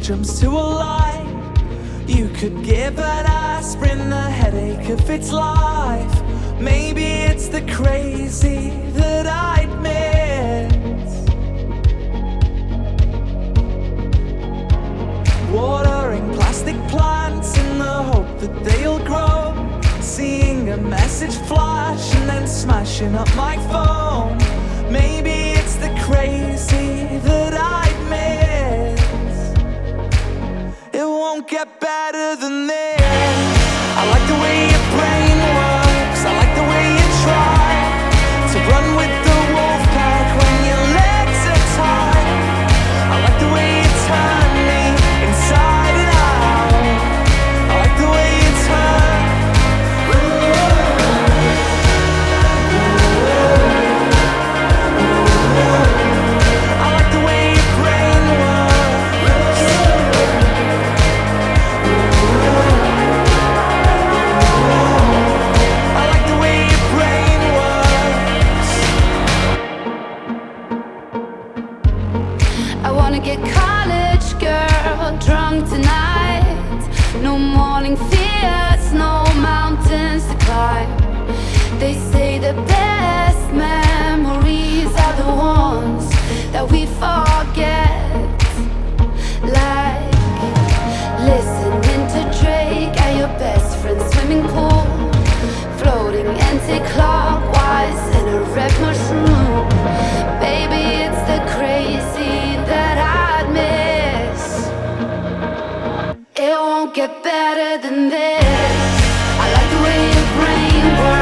jumps to a light. You could give an aspirin the headache of its life. Maybe it's the crazy that I'd miss. Watering plastic plants in the hope that they'll grow. Seeing a message flash and then smashing up my phone. Maybe it's the crazy that I'd miss. It won't get better than this. I like the way your brain works. I like the way you try to run with the wolf pack when your legs are tied. I like the way you turn me inside and out. I like the way you turn. I like the way your brain works. I like the way your brain works. I wanna get college girl drunk tonight. No morning fears, no mountains to climb. They say the best memories are the ones that we forget. Like listening to Drake at your best friend's swimming pool, floating anti-clockwise in a red mushroom. Baby, it's the crazy that I'd miss. It won't get better than this. I like the way your brain works.